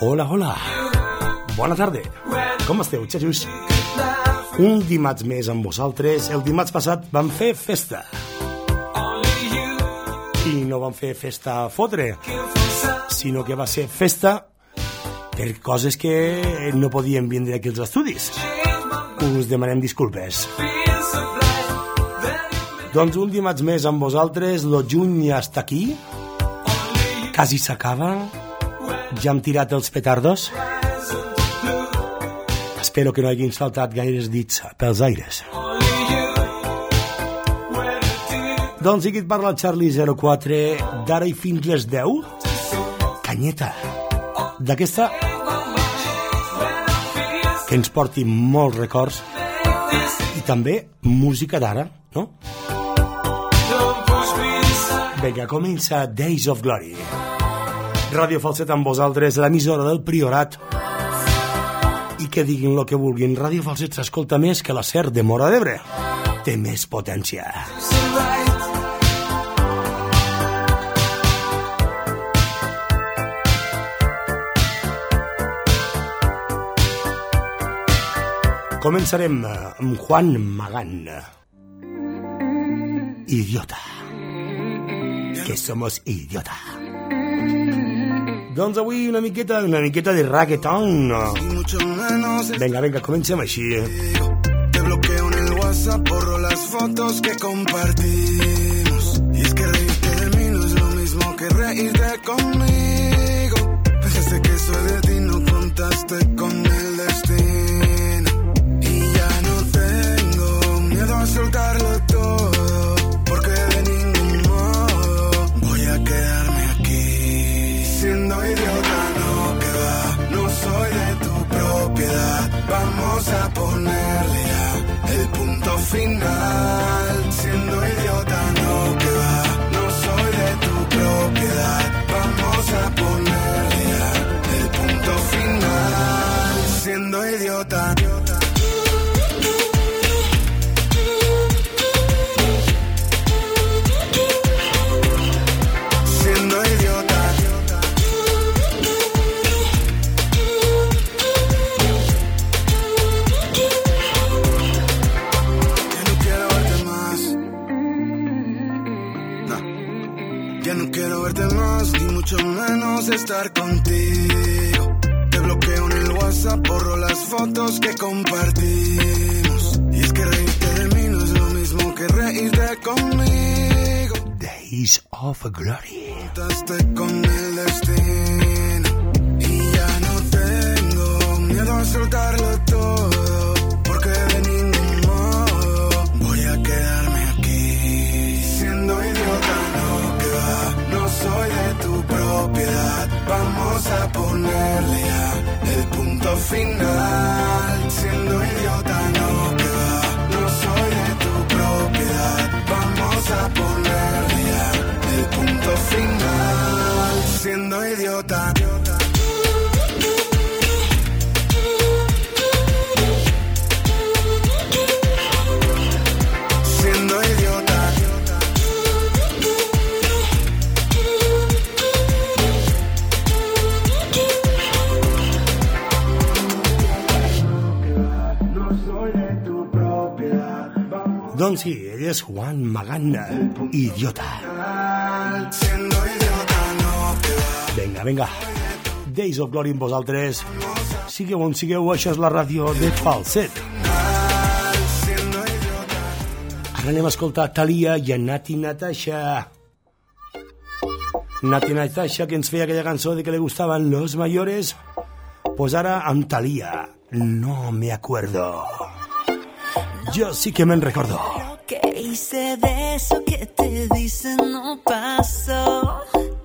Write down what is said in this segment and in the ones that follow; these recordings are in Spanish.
Hola, hola. Bona tarda. Com esteu, xajos? Un dimarts més amb vosaltres. El dimarts passat vam fer festa. I no vam fer festa a fotre, sinó que va ser festa per coses que no podien vindre aquí als estudis. Us demanem disculpes. Doncs un dimarts més amb vosaltres. Lo juny ja està aquí. Quasi s'acaba. Ja hem tirat els petardos. Espero que no hagin saltat gaires dits pels aires. Doncs aquí et parla el Charlie 04. D'ara i fins les 10. Canyeta. D'aquesta que ens porti molts records i també música d'ara, no? Vinga, comença Days of Glory. Ràdio Falset amb vosaltres, l'emissora del Priorat. I que diguin lo que vulguin, Ràdio Falset s'escolta més que la SER de Móra d'Ebre. Té més potència. Començarem amb Juan Magán. Idiota. Que somos idiota. Doncs avui una miqueta de reggaeton. Venga, comencem així. Te bloqueo en el WhatsApp, borro las fotos que compartimos. Y es que reírte de mí no es lo mismo que reírte conmigo. Pensaste que soy de ti, no contaste con el destino. Y ya no tengo miedo a soltarlo todo, porque de ningún modo voy a quedarme aquí. Siendo idiota, no, que va, no soy de tu propiedad. Vamos a ponerle ya el punto final. Siendo idiota, no, que va, no soy de tu propiedad. Vamos a ponerle ya el punto final. Siendo idiota. Mucho menos estar contigo. Te bloqueo en el WhatsApp, borro las fotos que compartimos. Y es que reírte de mí no es lo mismo que reírte conmigo. Days of Glory. Contaste con el destino. Y ya no tengo miedo a soltarlo todo, porque de ningún modo voy a quedarme aquí. Siendo idiota, no, que va, no soy de tu propiedad. Vamos a ponerle ya el punto final. Siendo idiota, no, que va, no soy de tu propiedad. Vamos a ponerle ya el punto final. Siendo idiota. Siendo idiota. Doncs sí, ell és Juan Magán, idiota. Vinga. Days of Glory amb vosaltres. Sigueu on sigueu, això és la ràdio de Falset. Ara anem a escoltar Thalia i a Nati Natasha. Nati Natasha, que ens feia aquella cançó de que le gustaban los mayores. Pues ara amb Thalia, no me acuerdo. Yo sí que me recuerdo. Lo que hice de eso que te dicen no pasó.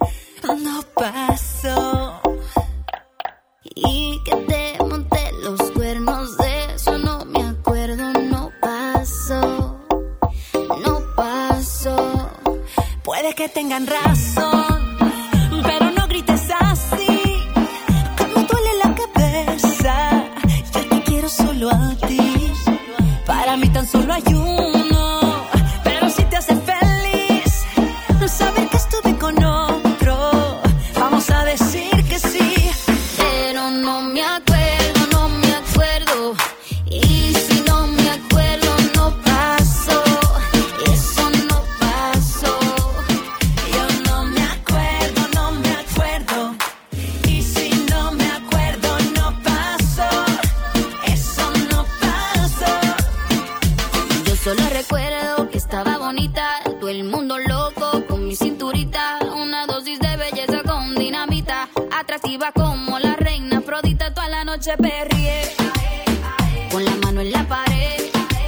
Y que te monté los cuernos de eso no me acuerdo. No pasó. Puede que tengan razón, pero no grites así. Como duele la cabeza, yo te quiero solo a ti. Para mí tan solo hay uno, pero si te hace feliz saber que estuve con otro, vamos a decir que sí. Pero bonita, todo el mundo loco con mi cinturita, una dosis de belleza con dinamita, atractiva como la reina Afrodita, toda la noche perrié, con la mano en la pared,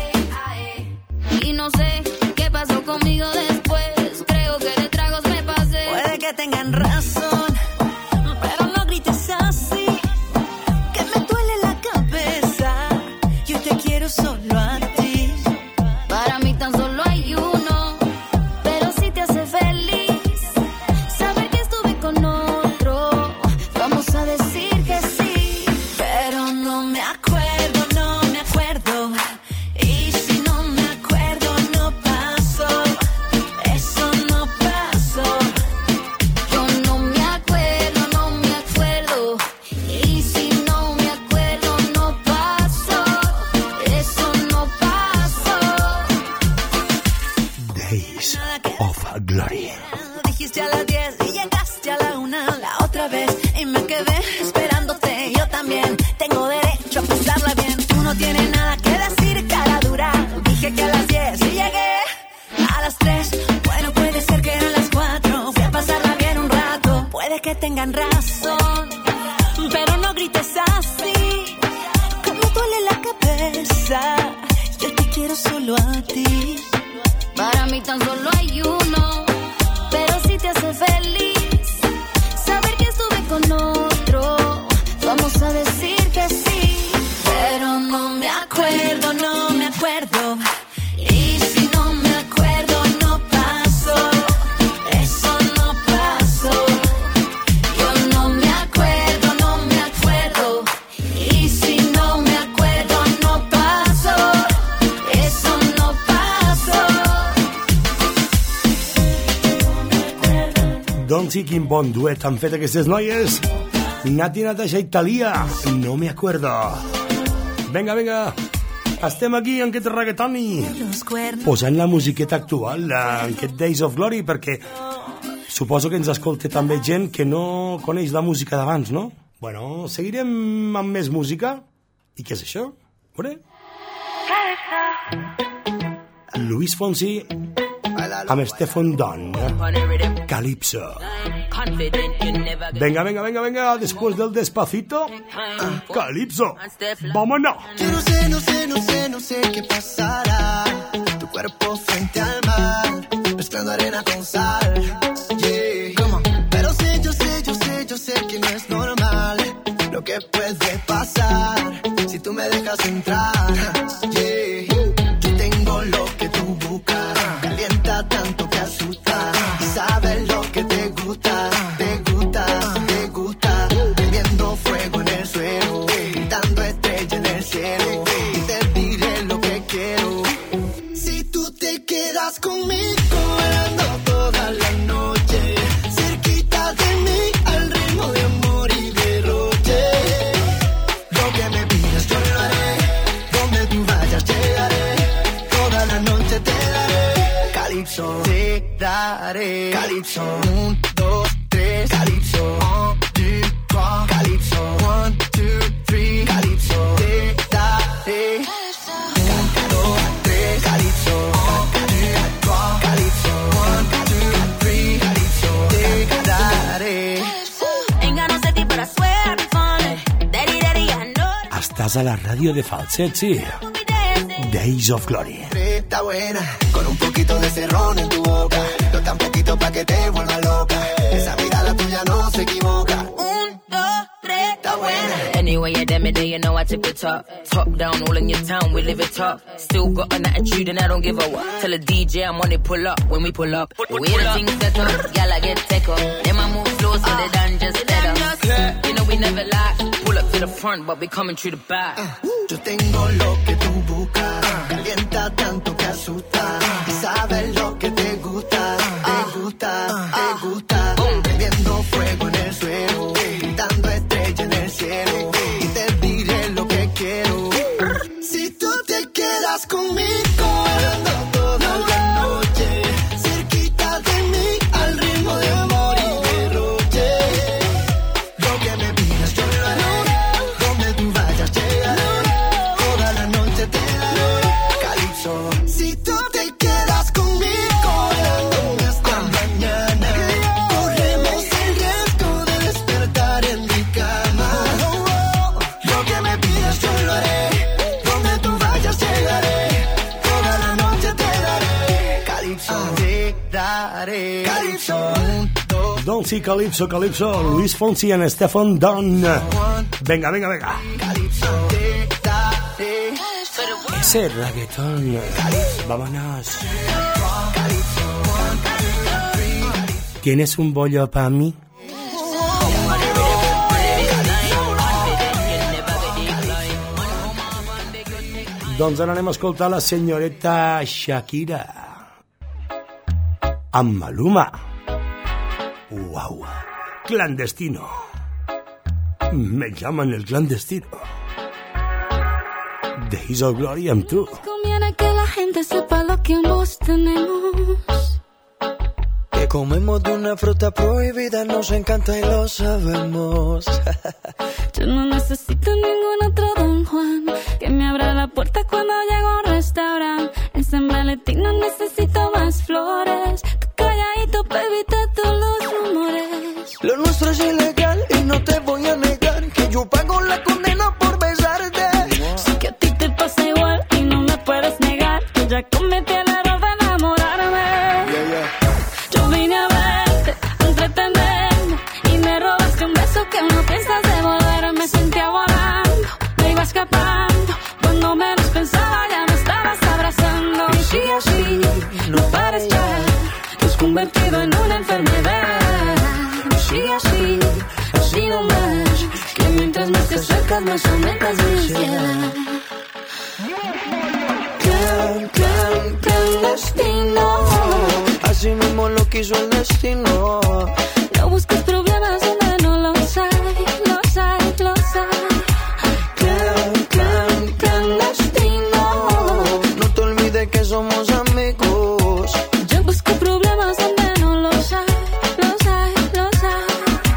y no sé qué pasó conmigo después, creo que de tragos me pasé. Puede que tengan razón, pero no grites así, que me duele la cabeza, yo te quiero solo a ti. Para mí tan solo hay uno, pero si te hace feliz saber que estuve con otro, vamos a decir que sí. Pero no me acuerdo, y si no me acuerdo no pasó, eso no pasó. Yo no me acuerdo, y si no me acuerdo no pasó, eso no pasó. Days of Glory. Dijiste a las 10 y llegaste a la 1 la otra vez y me quedé esperándote. Yo también tengo derecho a pasarla bien. Tú no tienes nada que decir, cara dura. Dije que a las 10 y llegué a las 3. Bueno, puede ser que eran las 4. Fui a pasarla bien un rato. Puede que tengan razón, pero no grites así, que me duele la cabeza. Yo te quiero solo a ti. Para mí tan solo hay uno, pero si te hace feliz saber que estuve con otro, vamos a decir que sí. Pero no me acuerdo, y si no me acuerdo no pasó, eso no pasó. Yo no me acuerdo, y si no me acuerdo no pasó, eso no pasó. Doncs sí, quin bon duet han fet aquestes noies. Nati Natasha i Thalia, no me acuerdo. Venga, estem aquí en aquest reggaetoni, posant la musiqueta actual, en aquest Days of Glory, perquè suposo que ens escolta també gent que no coneix la música d'abans, no? Bueno, seguirem amb més música. I què és això? A veure. Luis Fonsi amb Stefan Don, Calypso. Venga, después del Despacito, Calypso, vámonos. Yo no sé qué pasará. Tu cuerpo frente al mar, mezclando arena con sal. Yeah. Pero yo sé que no es normal lo que puede pasar si tú me dejas entrar. Yeah. Yo tengo lo que tú buscas, calienta tanto que asusta. Sabes lo que te gusta, prendiendo fuego en el suelo, dando estrella en el cielo. Y te diré lo que quiero. Si tú te quedas conmigo, bailando toda la noche, cerquita de mí, al ritmo de amor y derroche. Lo que me pidas yo lo haré, donde tú vayas llegaré, toda la noche te daré. Calypso, te daré. Calypso, 1, 2, 3, Calypso, 1, 2, 3, Calypso, 1, 2, 3, Calypso, te daré. 1, 2, 3, Calypso, 1, 2, 3, Calypso, 1, 2, 3, Calypso, te daré. Ain't got no safety, but I swear I'll be falling. Daddy, I know that Estàs a la ràdio de Falset, sí. we'll be dancing. Days of Glory. Está buena, con un poquito de cerrón en tu boca, no tan poquito pa' que te vuelva loca. Esa mirada tuya no se equivoca. 1, 2, 3, Está buena. Anyway, you damn it, then you know I tip it top. Top down, all in your town, we live it top. Still got an attitude and I don't give a what. Tell a DJ I'm on it, pull up when we pull up. The way the things set up, y'all I get tech up. Then I move slow so they done just set up. You know we never lie. Pull up to the front, but we coming through the back. Yo tengo lo que tú buscas, calienta tanto que asusta. Y sabes lo que te gusta, prendiendo fuego en el suelo, dando estrella en el cielo. Y te diré lo que quiero. Si tú te quedas conmigo, bailando toda la noche, cerquita de mí, al ritmo de amor y derroche. Lo que me pidas yo lo haré, donde tú vayas llegaré, toda la noche te daré. Calypso, si tú te quedas conmigo, te daré. Calypso. Don't see Calypso, Calypso, Luis Fonsi and Stefan Don. Venga, venga, venga. Calypso, te daré. Ese reggaetón. Vámonos. ¿Tienes un bollo para mí? Doncs ara anem a escoltar la senyoreta Shakira amb Maluma. Uau, clandestino. Me llaman el clandestino. Days of Glory amb tu. Conviene que la gente sepa lo que ambos tenemos. Que comemos de una fruta prohibida, nos encanta y lo sabemos. Yo no necesito ningún otro Don Juan que me abra la puerta cuando llego a un restaurante. En San Valentín no necesito más flores. Tú calladito, baby, te todos los rumores. Lo nuestro es ilegal y no te voy a negar que yo pago la condena por besarte. Sé que a ti te pasa igual y no me puedes negar que ya cometí el error de enamorarme. Yo vine a verte, a entretenerme y me robaste un beso que no piensas devolver. Me sentía volando, me iba escapando. Cuando menos pensaba ya me estabas abrazando. Y sigue así, no pares ya, te has convertido en una enfermedad. Y sigue así, así nomás, que mientras más te acercas más aumentas mi ansiedad. Clandestino, Así mismo lo quiso el destino. no busques problemas donde no los hay, los hay, los hay. Clandestino, No te olvides que somos amigos. yo busco problemas donde no los hay, los hay, los hay.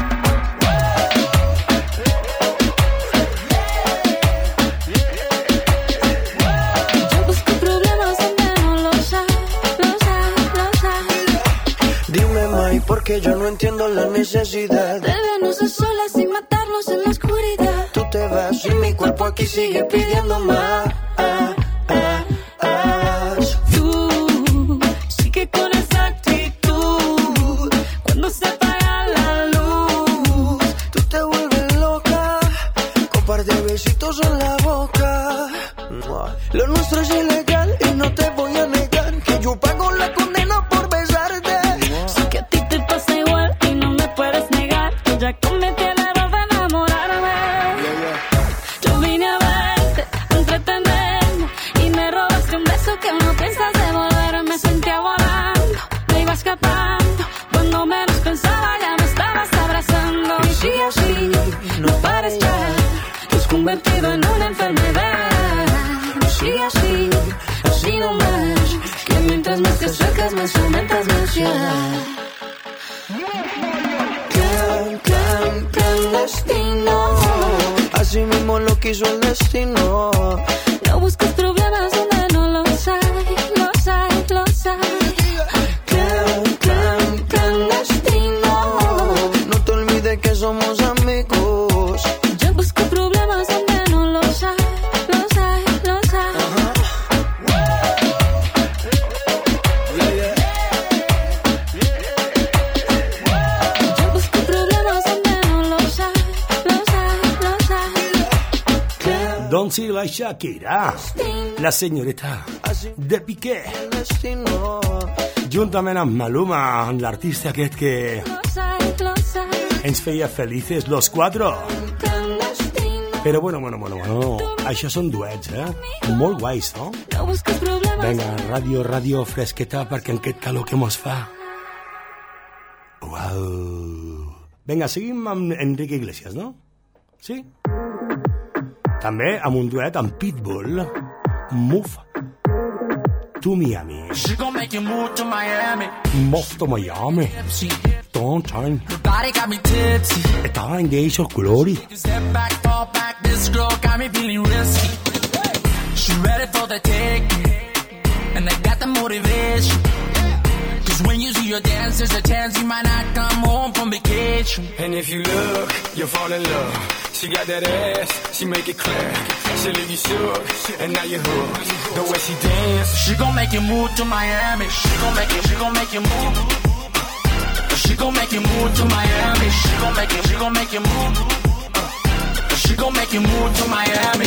Yo busco problemas donde no los hay, los hay, los hay. Dime, May, porque yo no entiendo la necesidad. Bebernos a solas sin matarnos en la oscuridad. Tú te vas y mi cuerpo aquí sigue pidiendo más. Tú sigue con esa actitud. Cuando se apaga la luz, Tú te vuelves loca con par de besitos en la boca. Lo nuestro es ilegal y no te voy a negar que yo pago la condena por besarte. sé que a ti te pasa igual y no me puedes negar que ya cometí el error de enamorarme. Yo vine a verte, a entretenerme y me robaste un beso que no piensas devolver. Me sentía volando, me iba escapando. Cuando menos pensaba ya me estabas abrazando. Y sigue así, no pares ya, te has convertido en una enfermedad. Y sigue así, así nomás, que mientras más te acercas más aumentas mi ansiedad. Clandestino, Así mismo lo quiso el destino. no busques problemas donde no los hay, los hay, los hay. Clandestino, No te olvides que somos amigos. yo busco problemas donde no los hay, los hay, los hay. Yo busco problemas donde no los hay, los hay, los hay. Don't see la Shakira, la senyoreta de Piqué, El destino. juntament amb Maluma, l'artista aquest que Los hay, los hay. ens feia felices los cuatro. Clandestino, Però bueno, això són duets, molt guais, no? no busques problemas. Vinga, ràdio fresqueta, perquè en aquest calor que mos fa. Uau. Vinga, seguim amb Enrique Iglesias, no? Sí? També amb un duet amb Pitbull, Move to Miami. She gon' make you move to Miami. Move to Miami. Don't time. Body got me tipsy. Estaba en Days of Glory. Step back, fall back. This girl got me feeling risky. She ready for the taking, and I got the motivation. 'Cause when you see your dance, there's a chance you might not come home from vacation. And if you look, you'll fall in love. She got that ass, she make it clap. She leave you shook, and now you're hooked. The way she dance, she gon' make you move to Miami. She gon' make you move. She gon' make you move to Miami. She gon' make you move. She gon' make you move to Miami.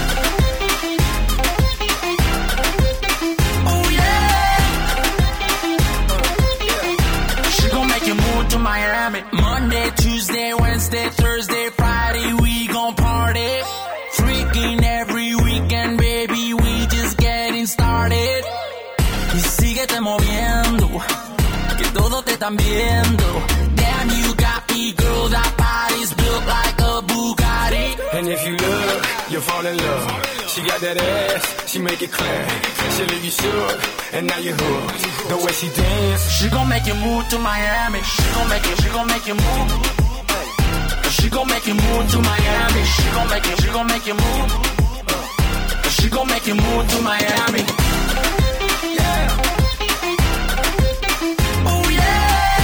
Oh yeah. She gon' make you move to Miami. Monday, Tuesday, Wednesday, Thursday, Friday, we gon' party. Freaking every weekend, baby, we just getting started. Y síguete moviendo, que todos te están viendo. Damn, you got me, girl, that body's built like a Bugatti. and if you look, you'll fall in love. She got that ass, she make it clap. She leave you shook, and now you're hooked. The way she dance, she gon' make you move to Miami. She gon' make you move. She gon' make you move to Miami. She gon' make you move. She gon' make you move to Miami. Yeah. Oh yeah.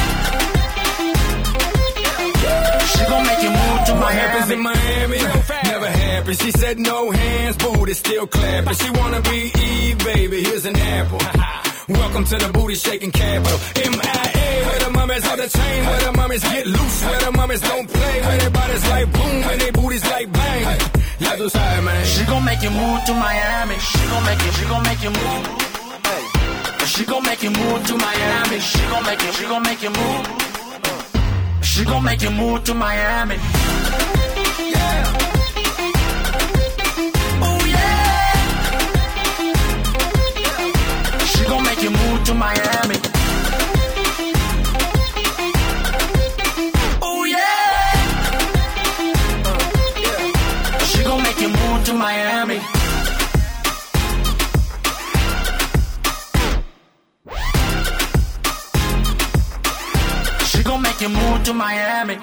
She gon' make you move to what Miami. happens in Miami never happens. She said no hands, booty still clapping. She wanna be Eve, baby. Here's an apple. Welcome to the booty shaking capital. MIA, where the mummies hold the chain, where the mummies get loose, where the mummies don't play, where their bodies like boom, and their booties like bang. Ya tú sabes, man. She gon' make you move to Miami. She gon' make you move. She gon' make you move to Miami. She gon' make you move. She gon' make you move to Miami. Yeah. Oh yeah. She gon' make you move to Miami. Oh yeah. She gon' make you move to Miami. She gon' make you move to Miami.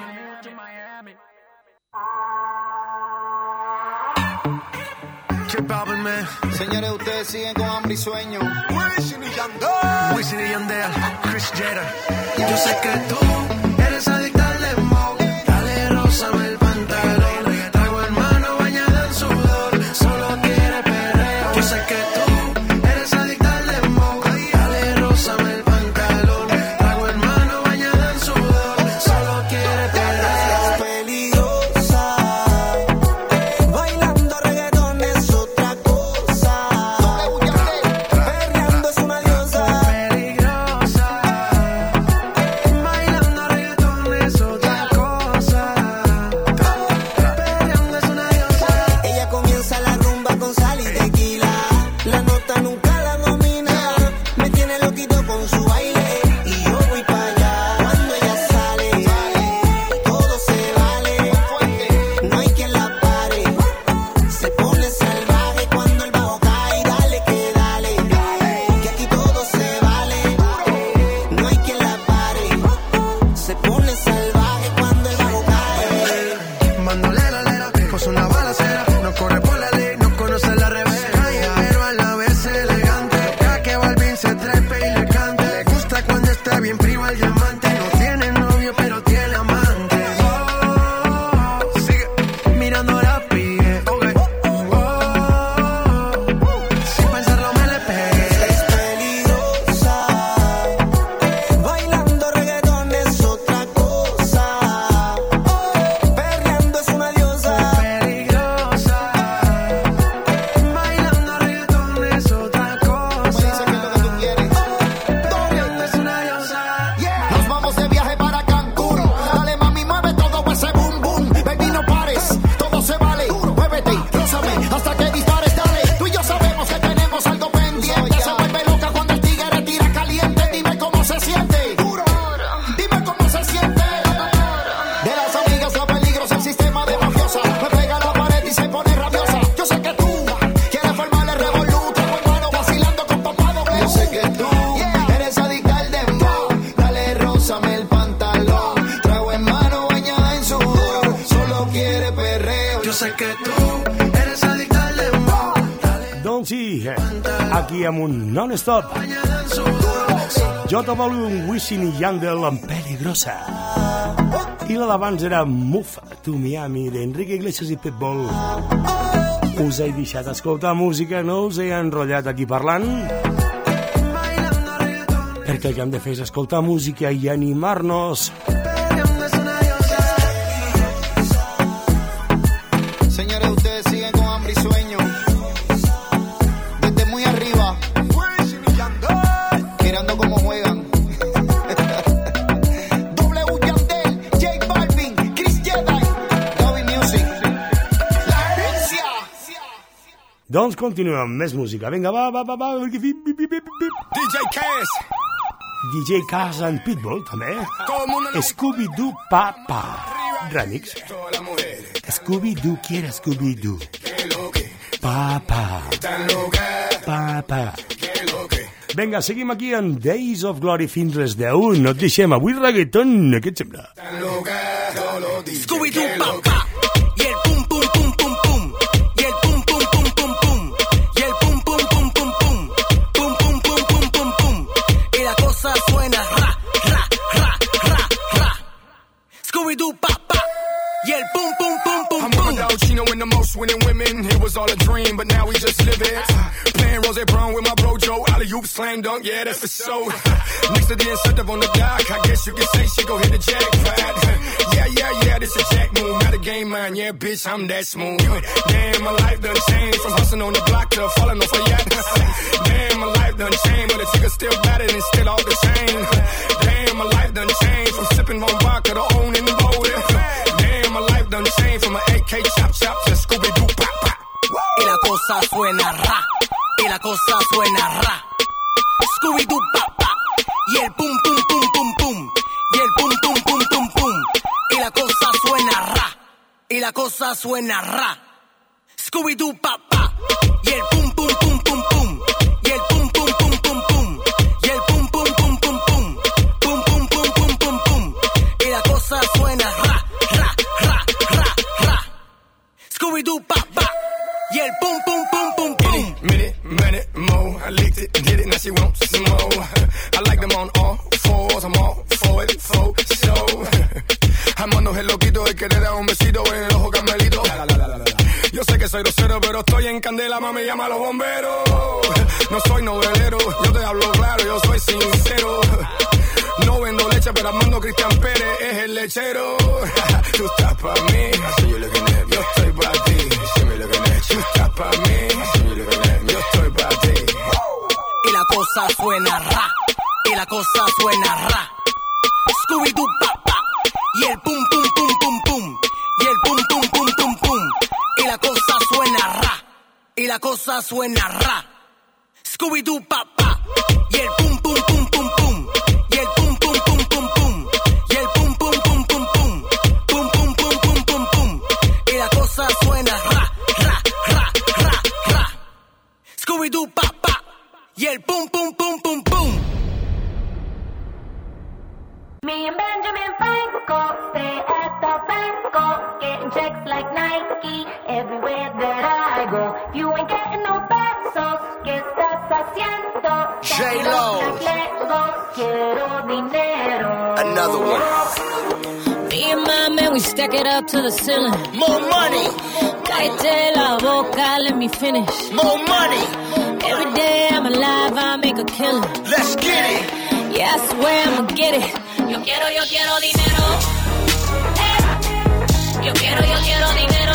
Señores, ustedes siguen con hambre y sueño. Wisin y Yandel, Chris Jenner. Yo sé que tú eres adicta al dembow. Dale, rózame el pantalón. Traigo hermano bañada en sudor. Solo quiere perreo. Yo sé que tú eres adicta al dembow. Dale, rózame el pantalón. Traigo hermano bañada en sudor. Solo quiere perreo. Es peligrosa. Bailando reggaetón es otra cosa. Perreando es una diosa. Peligrosa. Bailando reggaetón es otra cosa. Perreando es una diosa. Ella comienza la rumba con sal y tequila. La nota nunca la domina. Me tiene loquito con su baile. Y yo voy para allá. Cuando ella sale, todo se vale. No hay quien la pare. Se pone salvaje cuando el bajo cae. Dale que dale. Que aquí todo se vale. No hay quien la pare. Se pone salvaje cuando el bajo cae. Bandolera, lera, puso una balacera. No corre por la ley, no conoce la revés. Calle, pero a la vez elegante. Ya que Balvin se trepe y le cante. Le gusta cuando está bien prima el diamante. No tiene novio, pero tiene amante. Oh, sigue mirando la pie. Okay. Oh, sin pensarlo me le pegué. Es peligrosa. Bailando reggaetón es otra cosa. Perreando es una diosa. Peligrosa. Bailando reggaetón es otra cosa. Me dice que es lo que tú quieres. Perreando es una diosa. Nos vamos de viaje para Cancún. Dale, mami, mueve todo ese boom boom. Baby, no pares, todo se vale. Muévete, rózame, hasta que dispares, dale. Tú y yo sabemos que tenemos algo pendiente. Se vuelve loca cuando el tigre tira caliente. Dime cómo se siente. Dime cómo se siente. De las amigas la peligrosa, el sistema de mafiosa. Me pega a la pared y se pone rabiosa. Yo sé que tú quieres formarle revoluto, hermano, vacilando con papá doble. Yo sé que tú eres adicta al dembow. Dale, rózame el pantalón. Trago en mano bañada en sudor. Solo quiere perreo. Yo sé que tú eres adicta al dembow. Doncs sí, aquí amb un non-stop. Bañada en sudor. J Balvin, Wisin i Yandel amb Peligrosa. I la d'abans era Move to Miami d'Enrique Iglesias i Pitbull. Us he deixat escoltar música, no us he enrotllat aquí parlant, perquè el que hem de fer és escoltar música i animar-nos. Señores, ustedes siguen con hambre y sueño. Desde muy arriba, mirando cómo juegan. W Yandel, J Balvin, Chris Jedi, Toby Music. La herencia. Doncs continuem amb més música. Vinga, va. DJ Cass. DJ Cass and Pitbull, també. Scooby-Doo Papa. Remix. Scooby-Doo quiere Scooby-Doo. Papa. Vinga, seguim aquí en Days of Glory fins les 10. No et deixem avui reggaeton, què et sembla? Scooby-Doo, papá. Y el pum, pum, pum, pum, pum. Y el pum, pum, pum, pum, pum. Y el pum, pum, pum, pum, pum. Pum, pum, pum, pum, pum, pum. Y la cosa suena ra, ra, ra, ra, ra. Scooby-Doo, papá. Y el pum, pum, pum, pum, pum. I'm Chino in the most winning women. It was all a dream, but now we just live it. Playing Rose Brown with my bro Joe. Alley-oop, slam dunk, yeah, that's for sure. Next to the incentive on the dock, I guess you could say she go hit the jackpot. Yeah, this a jack move, not a game line. Yeah, bitch, I'm that smooth. Damn, my life done changed from hustling on the block to falling off a yacht. Damn, my life done changed, but the chick is still battered and still all the same. Damn, my life done changed from sipping on vodka to owning the boating. Damn, my life done changed from an AK chop to Scooby-Doo pop pop. Y la cosa suena ra. Y la cosa suena ra. Scooby-Doo, papá. Y el pum, pum, pum, pum, pum. Y el pum, pum, pum, pum, pum. Y la cosa suena ra. Y la cosa suena ra. Scooby-Doo, papá. Y el pum, pum, pum, pum, pum. Y el pum, pum, pum, pum, pum. Y el pum, pum, pum, pum, pum. Pum, pum, pum, pum, pum, pum. Y la cosa suena ra, ra, ra, ra, ra. Scooby-Doo, papá. Y el pum, pum, pum, pum, pum. Minute, more. I licked it, did it, now she wants some more. I like them on all fours, I'm all for it, for show. Armando el loquito, el que le da un besito en el ojo carmelito. Yo sé que soy grosero, pero estoy en candela, mami, llama a los bomberos. No soy novelero, yo te hablo claro, yo soy sincero. No vendo leche, pero Armando Cristian Pérez es el lechero. Tú estás pa' mí, yo estoy pa' ti. Tú estás pa' mí, yo estoy pa' ti. Y la cosa suena ra. Y la cosa suena ra. Scooby-Doo, papá. Y el pum, pum, pum, pum, pum. Y el pum, pum, pum, pum, pum. Y la cosa suena ra. Y la cosa suena ra. Scooby-Doo, papá. Y el pum, pum, pum, pum, pum. Y el pum, pum, pum, pum, pum. Y el pum, pum, pum, pum, pum. Pum, pum, pum, pum, pum, pum. Y la cosa suena ra, ra, ra, ra, ra. Scooby-Doo, papá. Y el pum, pum, pum, pum, pum. Me and Benjamin Franco stay at the banco, getting checks like Nike everywhere that I go. You ain't getting no pesos, ¿qué estás haciendo? J-Lo. Quiero dinero. Another one. Me and my man, we stack it up to the ceiling. More money. Cállate la boca, let me finish. More money. Every day I'm alive, I make a killing. Let's get it. Yeah, I swear I'ma get it. Yo quiero dinero. Yo quiero dinero.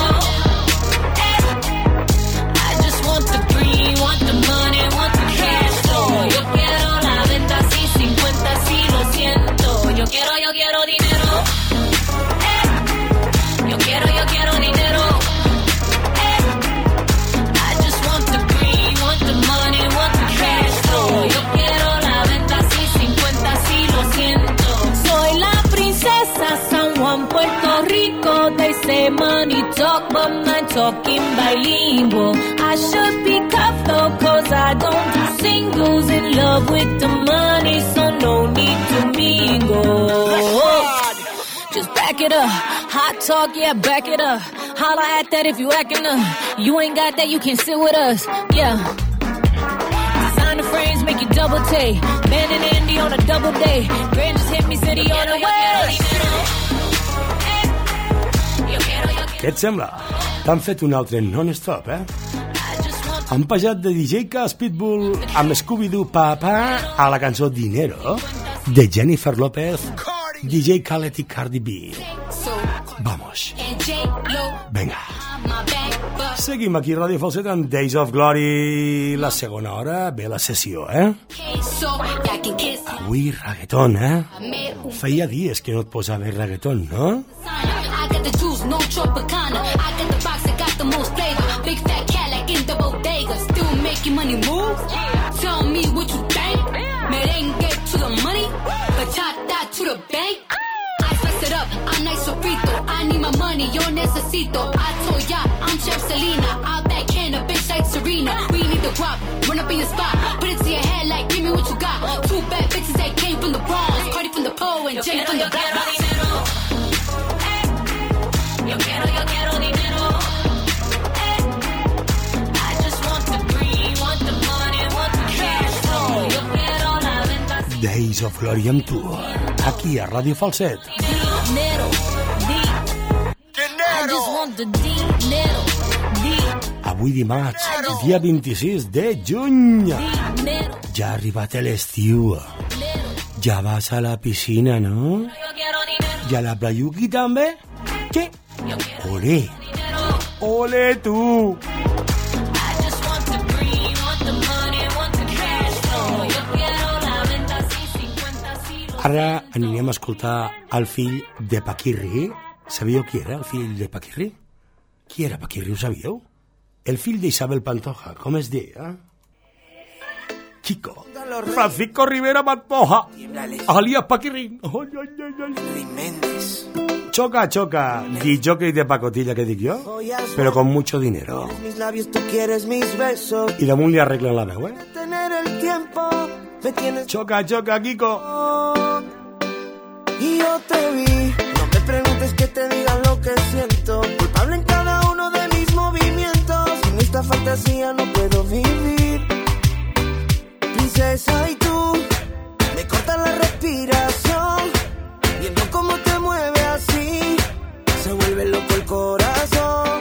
I just want the green, want the money, want the cash flow. Yo quiero la venta así, 50 así, lo siento. Yo quiero dinero. Yo quiero dinero. I just want the green, want the money, want the cash flow. Yo quiero la venta así, 50 así, lo siento. Soy la princesa San Juan, Puerto Rico. They say money talk, but mine talking bilingual. I should be cuffed though, cause I don't do singles. In love with the money, so no need to mingle. Just back it up. Hot talk, yeah, back it up. Holla at that if you acting up. You ain't got that, you can sit with us. Yeah. Designer frames make you double take. Man in Andy on a double day. Grand just hit me, city on the way. Què et sembla? T'han fet un altre non-stop, Han passat de DJ Cass Pitbull amb Scooby-Doo Papa a la cançó Dinero de Jennifer López, DJ Khaled i Cardi B. Vamos. Venga. Seguim aquí a Ràdio Falset amb Days of Glory. La segona hora ve la sessió, Avui reggaeton, Feia dies que no et posava reggaeton, no? I got the juice, no Tropicana. I got the box that got the most flavor. Big fat cat like in the bodega. Still making money move. Tell me what you think. Merengue to the money, bachata to the bank. I spice it up, I'm nice sofrito. I need my money, yo necesito. I told ya, I'm Chef Selena. I'll backhand a bitch like Serena. We need the guap, run up in your spot. Put it to your head like, give me what you got. Two bad bitches that came from the Bronx. Cardi from the pole and Jenny from the block. Yo quiero dinero. I just want the green, want the money, want the cash flow. Yo quiero la venta. Days of Glory amb tu, aquí a Ràdio Falset. Dinero. I just want the dinero. Avui dimarts, dia 26 de juny. Ja ha arribat l'estiu. Ja vas a la piscina, no? I a la playuki també? Què? Olé. Olé, tu. Ara anirem a escoltar el fill de Paquirri. Sabíeu qui era el fill de Paquirri? Qui era Paquirri, ho sabíeu? El fill d'Isabel Pantoja, com es deia? Chico. Francisco Rivera Pantoja. Alias Paquirri. Choca, choca. DJ de pacotilla que dic jo, però con mucho dinero. Mis labios, tú quieres mis besos. I damunt li arreglen la veu, Tener el tiempo, me tienes. Choca, choca, Kiko. Y yo te vi. No me preguntes que te diga lo que siento. Culpable en cada uno de mis movimientos. Sin esta fantasía no puedo vivir. Princesa, y tú me cortas la respiración. Viendo cómo te mueve así, se vuelve loco el corazón.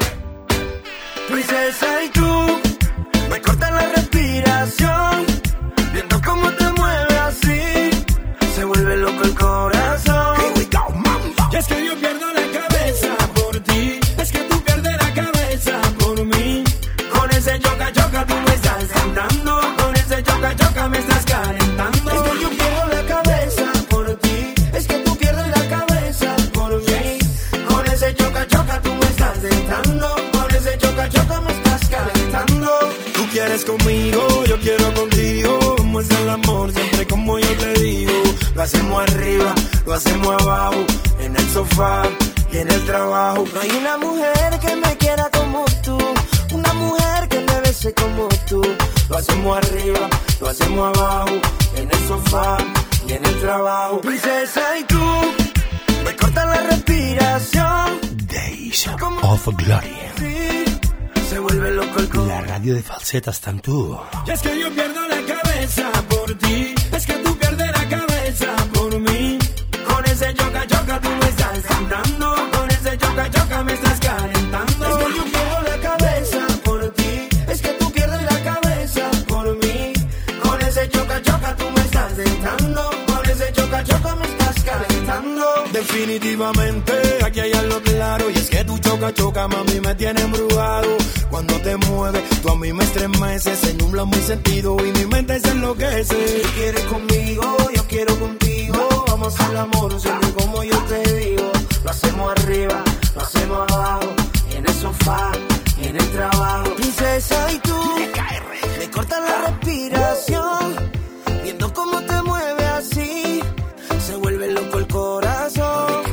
Princesa, y tú me cortas la respiración. Viendo cómo te mueve así, se vuelve loco el corazón. Here we go, mambo. Y es que yo pierdo la cabeza por ti. Es que tú pierdes la cabeza por mí. Con ese choca, choca tú me estás cantando. Con ese choca, choca me estás calentando. Es que yo pierdo la cabeza por ti. Es que tú pierdes la cabeza por mí. Con ese choca, choca tú me estás tentando. Con ese choca, choca me estás calentando. Tú quieres conmigo, yo quiero contigo. Como es el amor, siempre como yo te digo. Lo hacemos arriba, lo hacemos abajo. En el sofá y en el trabajo. No hay una mujer que me quiera como tú. Una mujer que me bese como tú. Lo hacemos arriba, lo hacemos abajo. En el sofá y en el trabajo. Princesa, y tú me cortas la respiración. Days of Glory. Sí, se vuelve loco el corazón. La ràdio de Falset està amb tu. Y es que yo pierdo la cabeza por ti. Es que tú pierdes la cabeza por mí. Con ese choca, choca tú me estás cantando. Con ese choca, choca me estás calentando. Es que yo pierdo la cabeza por ti. Es que tú pierdes la cabeza por mí. Con ese choca, choca tú me estás tentando. Con ese choca, choca me estás calentando. Definitivamente aquí hay algo claro. Y es que tu choca, choca, mami, me tiene embrujado. Cuando te mueves, tú a mí me estremeces. Se nubla mi sentido y mi mente se enloquece. Tú quieres conmigo, yo quiero contigo. Vamos al amor, siempre como yo te digo. Lo hacemos arriba, lo hacemos abajo. En el sofá, en el trabajo. Princesa, y tú me cortas la respiración. Viendo cómo te mueve así, se vuelve loco el corazón.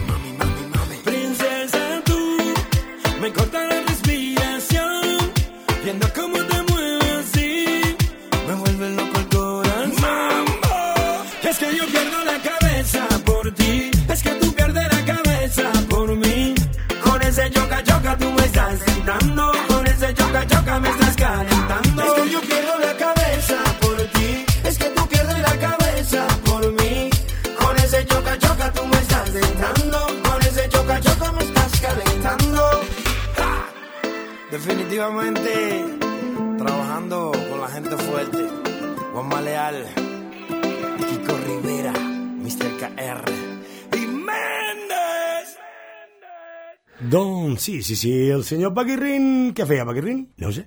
Princesa, tú me cortas la respiración. Viendo cómo te mueves así, me vuelve loco el corazón. Mambo. Es que yo pierdo la cabeza por ti. Es que tú pierdes la cabeza por mí. Con ese choca, choca tú me estás tentando. Con ese choca, choca me estás calentando. Es que yo pierdo la cabeza por ti. Definitivamente trabajando con la gente fuerte. Juanma Leal, Kiko Rivera, Mr. KR y Méndez. Doncs sí, el senyor Paquirrin... Què feia, Paquirrin? No ho sé.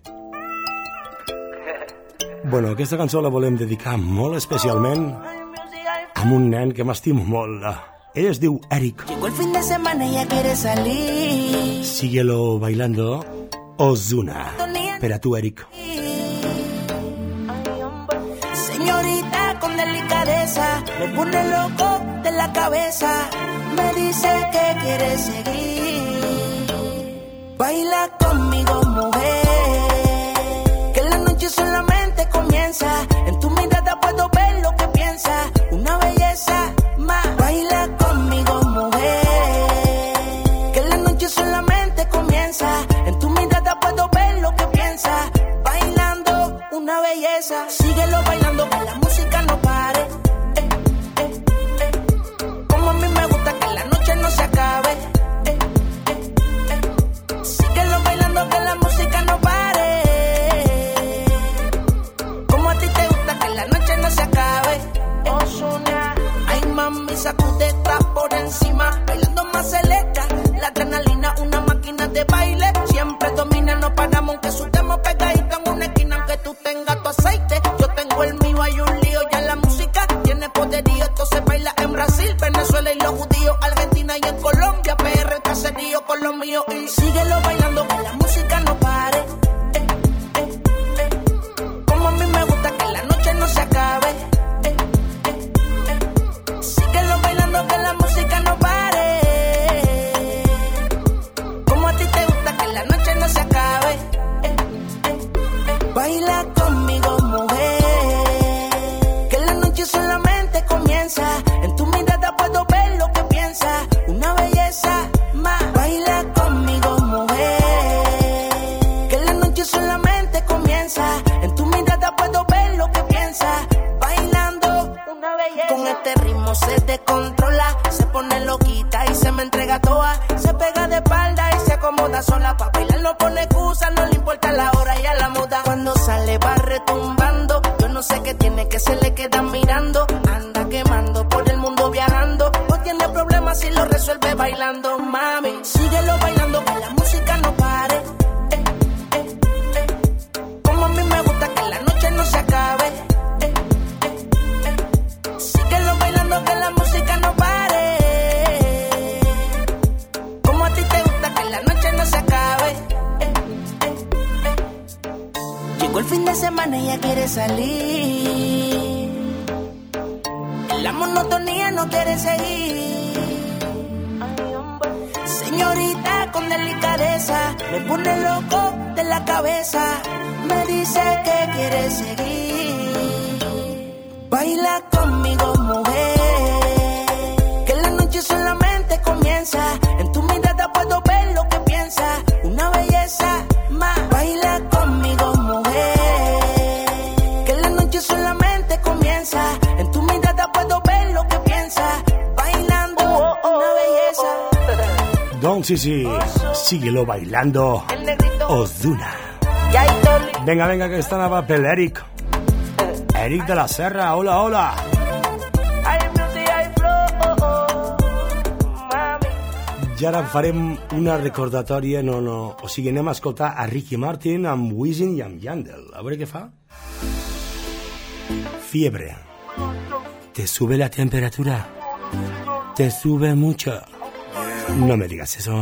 Bueno, aquesta cançó la volem dedicar molt especialment a un nen que m'estimo molt. Ell es diu Eric. Llegó el fin de semana y ya quiere salir. Síguelo bailando, Ozuna. Per a tu, Eric. Señorita con delicadeza, me pone loco de la cabeza. Me dice que quiere seguir. Baila conmigo, mujer, que la noche solamente comienza. En tu mirada puedo ver lo que piensas. Una belleza más. Baila conmigo, mujer, que la noche solamente comienza. En tu mirada puedo ver lo que piensas. Bailando, una belleza. Síguelo bailando, que la música no pare. Como a mí me gusta que la noche no se acabe. Síguelo bailando, que la música no pare. Como a ti te gusta que la noche no se acabe. Ozuna, ay mami, sacude atrás por encima. Bailando más selecta, la adrenalina, una máquina de baile. Siempre domina, no paramos aunque sudemos pegadito en una esquina. Aunque tú tengas tu aceite, yo tengo el mío, hay un lío. Ya la música tiene poderío, esto se baila en Brasil, Venezuela y los judíos, Argentina y en Colombia, PR, el caserío con los míos. Y síguelo bailando, que la música no pare. Como a mí me gusta que la noche no se acabe. Síguelo bailando, que la música no pare. Como a ti te gusta que la noche no se acabe. Baila conmigo, mujer, que la noche solamente comienza. En tu mirada puedo ver lo que piensas. Una belleza más. Baila conmigo, mujer, que la noche solamente comienza. En tu mirada puedo ver lo que piensas. Bailando, una belleza. Con este ritmo se descontrola, se pone loquita y se me entrega toda. Se pega de espalda y se acomoda sola. Pa' bailar no pone excusa, no le importa la hora y a la moda. Cuando sale va retumbando, yo no sé qué tiene que se le quedan mirando. Anda quemando por el mundo viajando. No tiene problemas si lo resuelve bailando, mami. Síguelo bailando, que la música no pare. Como a mí me gusta que la noche no se acabe. Síguelo bailando, que la música no pare. Como a ti te gusta que la noche no se acabe. Llegó el fin de semana y ya quiere salir. La monotonía no quiere seguir. Señorita con delicadeza, me pone loco de la cabeza. Me dice que quiere seguir. Baila conmigo, mujer, que la noche solamente comienza. En tu mirada puedo ver lo que piensas. Una belleza más. Baila conmigo, mujer, que la noche solamente comienza. En tu mirada puedo ver lo que piensas. Bailando, una belleza. Doncs sí, síguelo bailando, Ozuna. Venga, que esta anava pel Eric. Eric de la Serra, hola. I ara farem una recordatòria, o sigui, anem a escoltar a Ricky Martin amb Wisin i amb Yandel. A veure què fa. Fiebre. Te sube la temperatura. Te sube mucho. No me digas eso.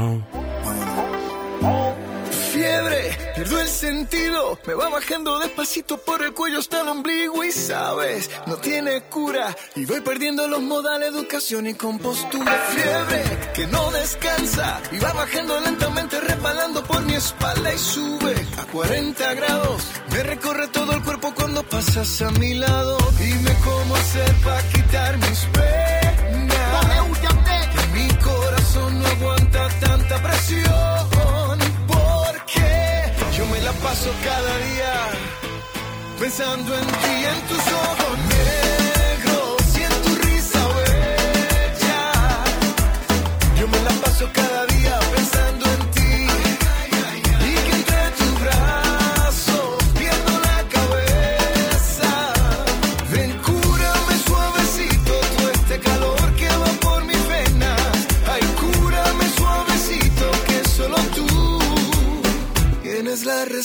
Fiebre, pierdo el sentido, me va bajando despacito por el cuello hasta el ombligo y sabes, no tiene cura y voy perdiendo los modales, educación y compostura. Fiebre, que no descansa y va bajando lentamente resbalando por mi espalda y sube a 40 grados, me recorre todo el cuerpo cuando pasas a mi lado. Dime cómo hacer para quitar mis penas, que mi corazón no aguanta tanta presión. Yo me la paso cada día pensando en ti, en tus ojos negros y en tu risa bella. Yo me la paso cada día pensando en ti y que entre tus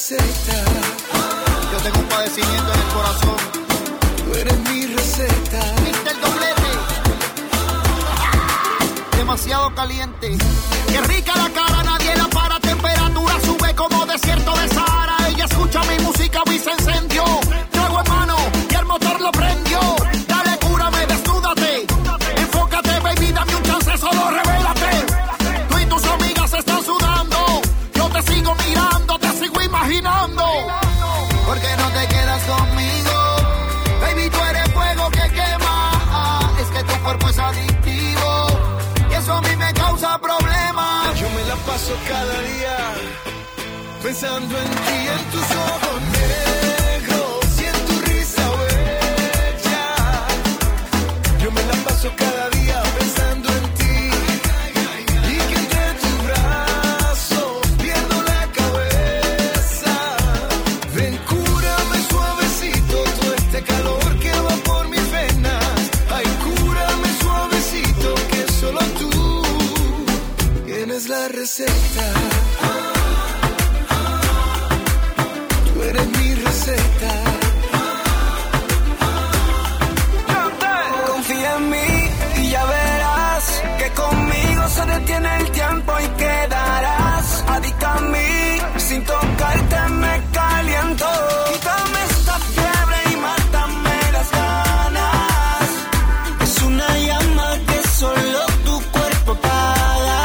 receta. Yo tengo un padecimiento en el corazón. Tú eres mi receta. Mr. Doblete. Demasiado caliente. Qué rica la cara, nadie la para. Temperatura sube como desierto de Sahara. Ella escucha mi música y se encendió. Trago en mano y el motor lo prendió. Dale, cúrame, desnúdate. Enfócate, baby, dame un chance, solo revélate. Tú y tus amigas están sudando. Yo te sigo mirando, te sigo imaginando. ¿Por qué no te quedas conmigo? Baby, tú eres fuego que quema. Es que tu cuerpo es adictivo y eso a mí me causa problemas. Yo me la paso cada día pensando en ti, en tus ojos negros y en tu risa bella. Yo me la paso cada día pensando en ti y que entre tus brazos pierdo la cabeza. Ven, cúrame suavecito todo este calor que va por mis venas. Ay, cúrame suavecito que solo tú tienes la receta. Tú eres mi receta. Confía en mí y ya verás que conmigo se detiene el tiempo y quedarás adicta a mí. Sin tocarte me caliento. Quítame esta fiebre y mátame las ganas. Es una llama que solo tu cuerpo apaga.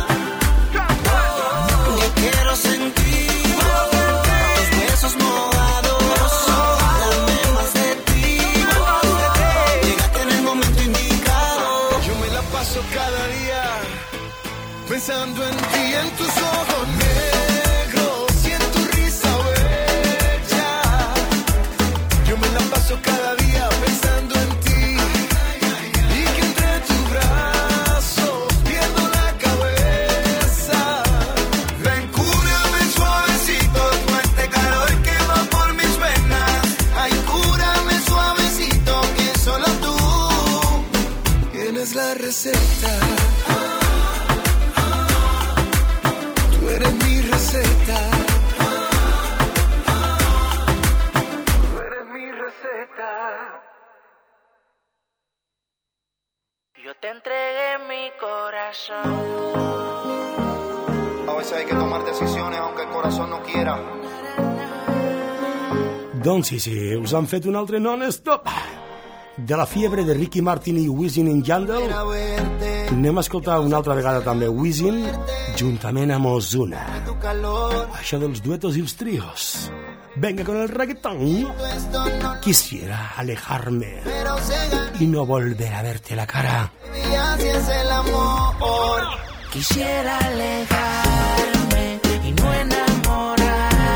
Yo quiero sentir los besos mojados. Dame más de ti. Llegaste en el momento indicado. Yo me la paso cada día pensando en ti, en tus ojos negros y en tu risa bella. Yo me la paso cada día pensando en ti y que entre tus brazos pierdo la cabeza. Ven, cúrame suavecito con este calor que va por mis venas. Ay, cúrame suavecito que solo tú tienes la receta. Tú eres mi receta. Tú eres mi receta. Yo te entregué mi corazón. A veces hay que tomar decisiones aunque el corazón no quiera. Doncs sí, us han fet un altre non-stop de la fiebre de Ricky Martin i Wisin i Yandel. Anem a escoltar una altra vegada també Wisin juntament amb Ozuna. Això dels duetos i els trios. Venga con el reggaetón. Quisiera alejarme y no volver a verte la cara. Así es el amor. Quisiera alejarme y no enamorarme.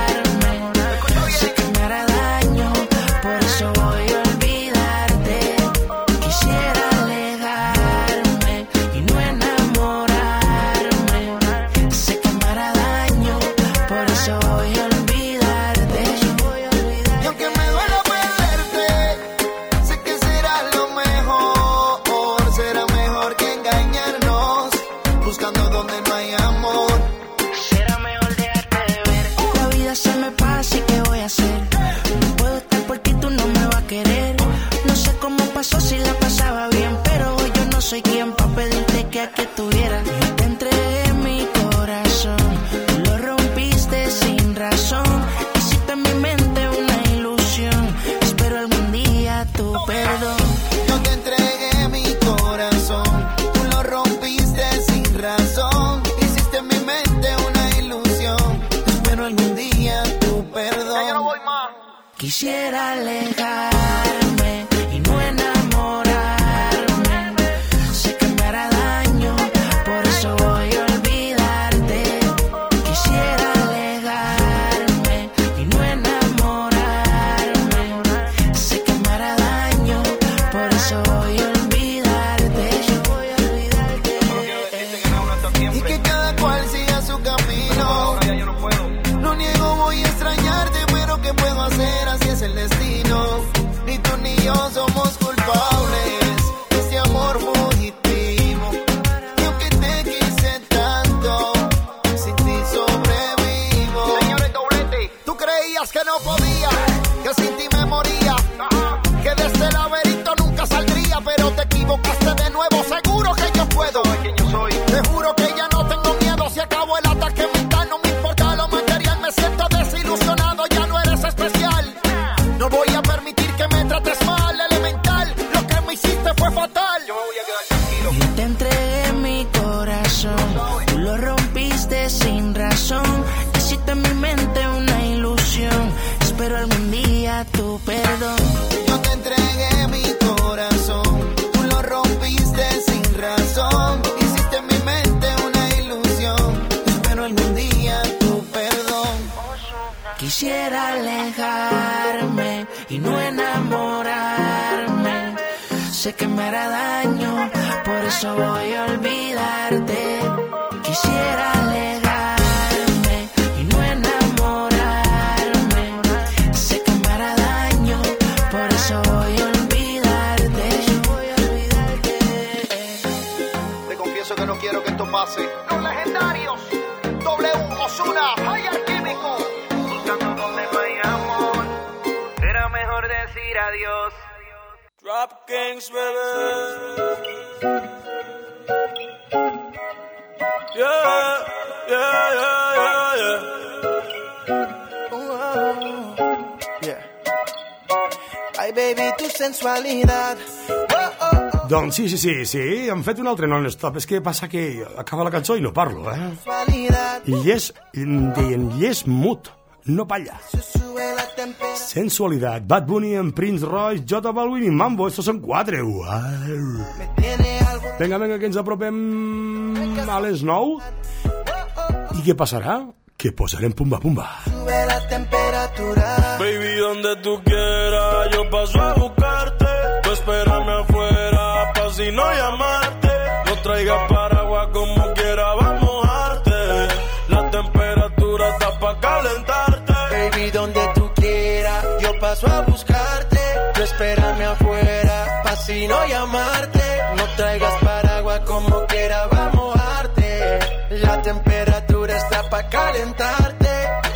Sé que me hará daño, por eso voy a olvidarte. Quisiera alejarme y no enamorarme. Sé que me hará daño, por eso voy a olvidarte. Y aunque me duela perderte, sé que será lo mejor. Será mejor que engañarnos, buscando donde no hay amor. Será mejor dejarte de ver. La vida se me pasa y ¿qué voy a hacer? No puedo estar por ti, tú no me vas a querer. No sé cómo pasó, si la pasaba bien, pero hoy yo no soy quien para pedirte que aquí estuviera. Yo te entregué mi corazón, tú lo rompiste sin razón. Hiciste en mi mente una ilusión, espero algún día tu perdón. Yo te entregué mi corazón, tú lo rompiste sin razón. Hiciste en mi mente una ilusión, espero algún día tu perdón. Ya yo no voy más. Quisiera alejarme y no enamorarme. Sé que me hará daño, por eso voy a olvidarte. Quisiera alejarme y no enamorarme. Sé que me hará daño, por eso voy a olvidarte. Y que cada cual siga su camino. No niego, voy a extrañarte, pero ¿qué puedo hacer? Así es el destino. Quisiera alejarme y no enamorarme. Sé que me hará daño, por eso voy a olvidarte. Quisiera alejarme y no enamorarme. Sé que me hará daño, por eso voy a olvidarte. Te confieso que no quiero que esto pase. Los legendarios, W Ozuna, Higher Químico. Buscando donde no hay amor, era mejor decir adiós. Drop Kings, baby. Yeah, yeah, yeah, yeah, yeah. Ay, baby, tu sensualidad. Doncs sí, hem fet un altre non-stop. És que passa que acaba la cançó i no parlo, I és, deien, i és mut, no palla. Sensualidad, Bad Bunny en Prince Royce, J Balvin i Mambo, estos són 4. Vinga, que ens apropem a les 9. I què passarà? Que posarem pumba pumba. Sube la temperatura. Baby, donde tú quieras, yo paso a buscarte. Tú espérame afuera, pa' si no llamarte. No traigas paraguas como quiera, va a mojarte. La temperatura está pa' calentarte. Baby, donde tú quieras, yo paso a buscarte. Tú espérame afuera, pa' si no llamarte. No traigas paraguas como quiera, va a mojarte. La temperatura está pa' calentarte.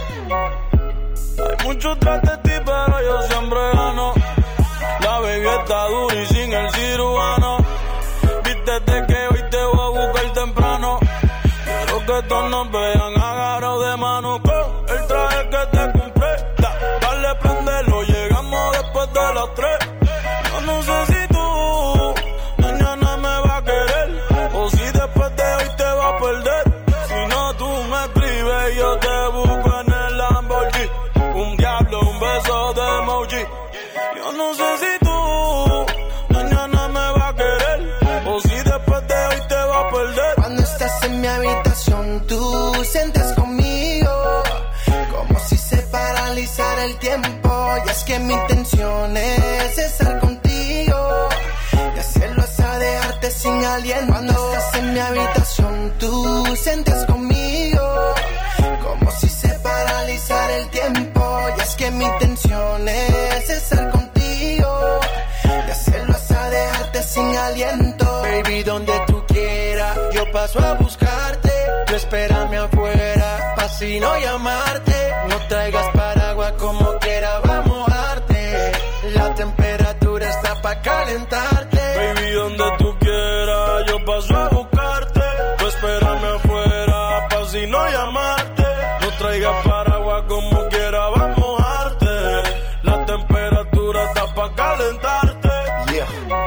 Hay muchos tras de ti, pero yo siempre gano. La baby está dura y sin el cirujano. Vístete que hoy te voy a buscar temprano. Quiero que todos nos vean agarrados de mano. Con el traje que te compré, dale, prendelo, llegamos después de las 3. Yo no sé si tú mañana me vas a querer, o si después de hoy te vas a perder. Si no, tú me escribes y yo te busco en el Lamborghini. Un diablo, un beso de emoji. Yo no sé si tú mañana me vas a querer, o si después de hoy te vas a perder. Cuando estás en mi habitación, tú sientes conmigo como si se paralizara el tiempo. Y es que mi intención es estar contigo y hacerlo hasta dejarte sin aliento. Cuando estás en mi habitación, tú sientes conmigo como si se paralizara el tiempo. Y es que mi intención es estar contigo y hacerlo hasta dejarte sin aliento. Baby, donde tú quieras, yo paso a buscarte. Tú espérame afuera, pa' si no llamarte. No traigas paraguas como quiera, va a mojarte. La temperatura está pa' calentarte. Baby, donde tú quieras, yo paso a buscarte. Tú espérame afuera, pa' si no llamarte. No traigas paraguas como quiera, va a mojarte. La temperatura está pa' calentarte. Yeah.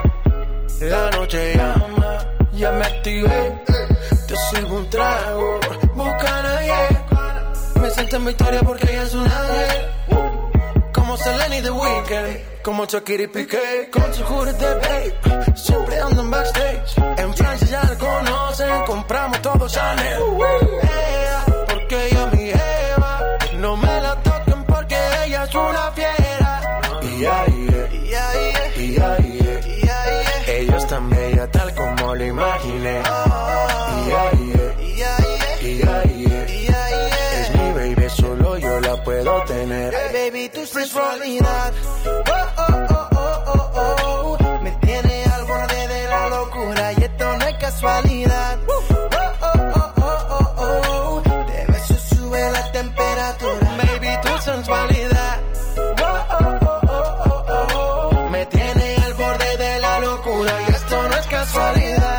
La noche llama, ya me activé. Te sirvo un trago, Buchanan, Me siento en mi historia porque ella es un ángel. Como Selena y The Weeknd, como Shakira y Piqué, con su jury de babe. Siempre ando en backstage. En Francia ya la conocen, compramos todo Chanel. Porque ella es mi Eva. No me la toquen porque ella es una fiera. Ella es tan bella tal como la imaginé. Es mi baby, solo yo la puedo tener. Hey baby, tu sensualidad me tiene al borde de la locura. Y esto no es casualidad. De beso sube la temperatura. Baby, tu sensualidad me tiene al borde de la locura. Y esto no es casualidad.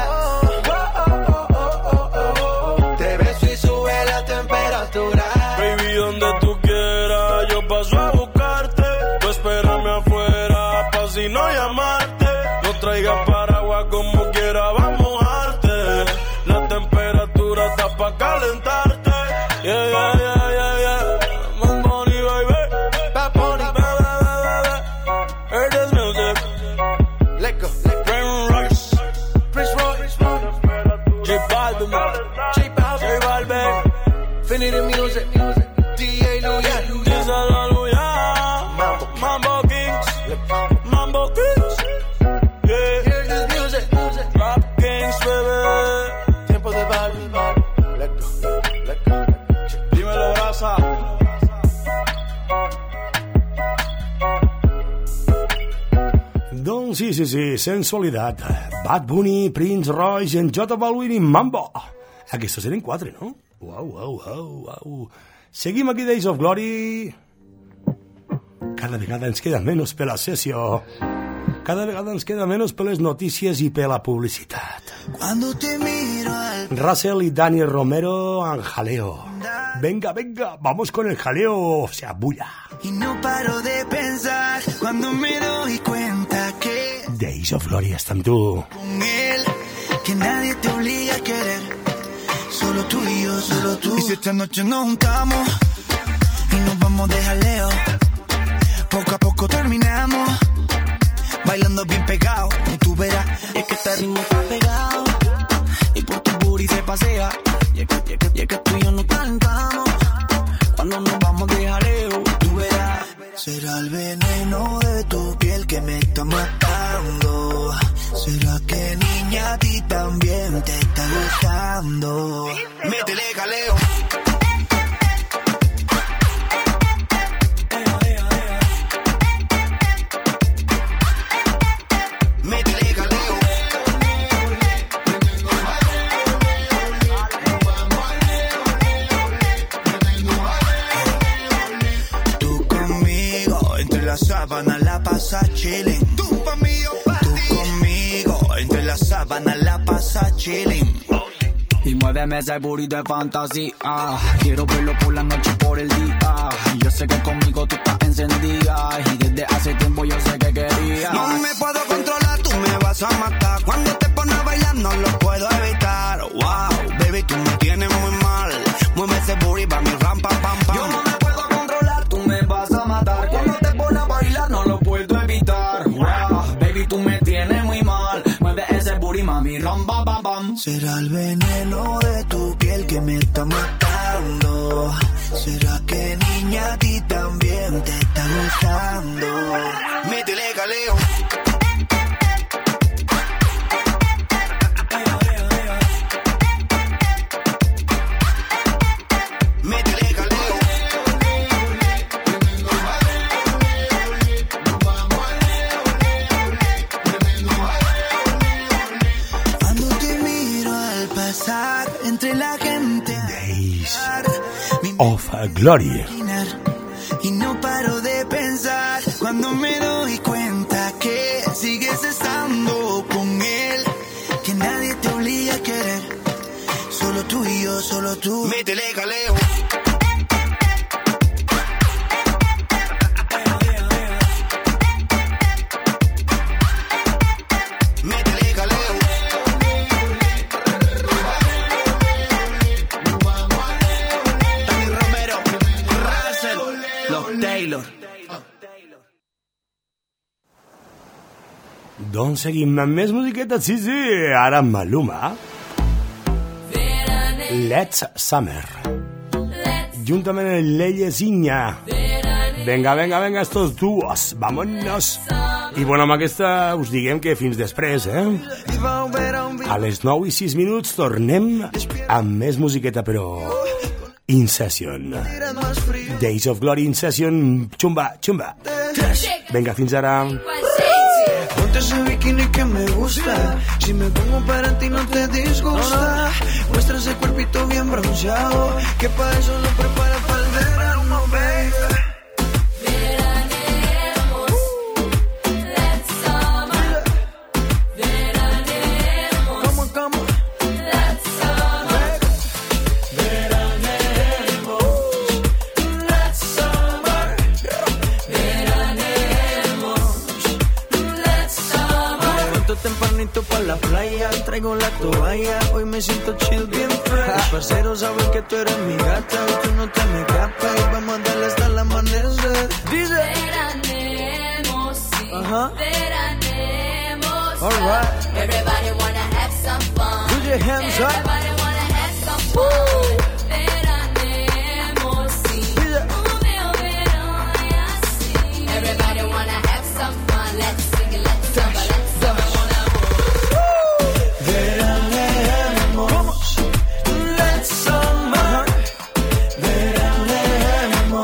Te beso y sube la temperatura. Baby, donde tú quieras, yo paso a buscarte. Tú espérame afuera, pa' si no llamarte. No traigas paraguas como quiera, va a mojarte. La temperatura está pa' calentarte. Yeah, yeah, yeah, yeah, yeah. Bad Bunny, baby. Bad Bunny, heard this music. let go. Prince Royce, Prince Royce, J Balvin, J Balvin, Infinity Music, D.A. Luyan. This is Sí, sensualitat. Bad Bunny, Prince Royce, en J Balvin i Mambo. Aquests eren 4, no? Uau. Seguim aquí, Days of Glory. Cada vegada ens queda menys per la sessió. Cada vegada ens queda menys per les notícies i per la publicitat. Russell y Daniel Romero en jaleo. Venga, vamos con el jaleo, o sea, bulla. Y no paro de pensar cuando me doy cuenta que Days of Glory está en tú. Con él, que nadie te obliga a querer. Solo tú y yo, solo tú. Y si esta noche nos juntamos y nos vamos de jaleo, poco a poco terminamos bailando bien pegado. Y tú verás, es que este ritmo está pegado y por tu booty se pasea. Y es que tú y yo nos calentamos cuando nos vamos de jaleo. Tú verás, será el veneno de tu piel que me está matando. ¿Será que niña a ti también te está gustando? Métele jaleo. Sábana la pasa chilling. Tú conmigo entre la sábana la pasa chilling. Y muéveme ese booty de fantasía. Quiero verlo por la noche y por el día. Yo sé que conmigo tú estás encendida y desde hace tiempo yo sé que querías. No me puedo controlar, tú me vas a matar. Cuando te pones a bailar no lo puedo evitar. Wow, baby, tú me tienes muy mal. Mueve ese booty pa' mi ram, pam, pam, pam. Yo no me puedo controlar, tú me vas a matar. Cuando te pones a bailar no lo puedo evitar. Wow, baby, tú me tienes muy mal. Mueve ese booty, mami, ram, pam, pam, pam. Será el veneno de tu piel que me está matando. ¿Será que niña a ti también te está gustando? Métele jaleo. Entre la gente Days of Glory. Y no paro de pensar cuando me doy cuenta que sigues estando con él, que nadie te obliga a querer. Solo tú y yo, solo tú. Métele jaleo. Doncs seguim amb més musiqueta, sí, ara amb Maluma. Let's Summer. Juntament amb Leyesinha. Venga, estos duos, vámonos. I bueno, amb aquesta us diguem que fins després, A les 9:06 tornem amb més musiqueta, però in session. Days of Glory in session, chumba. Venga, fins ara. Ponte ese bikini que me gusta. Si me pongo para ti no te disgusta. Muestra ese cuerpito bien bronceado, que para eso lo prepara para el verano, baby. Tempranito pa' la playa, traigo la toalla, hoy me siento chill bien fresh. Los parceros saben que tú eres mi gata y tú no te me escapas y vamos a darle hasta el amanecer. Dice veranemos, sí, veranemos. Alright. Everybody wanna have some fun. Put your hands up. Everybody wanna have some fun. Veranemos, sí. Veo verano y así. Everybody wanna have some fun. Let's sing it, let's summer, let's summer.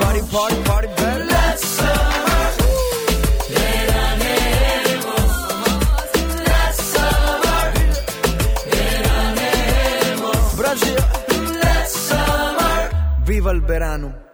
Party, baby. Let's summer. Veranemos. verano.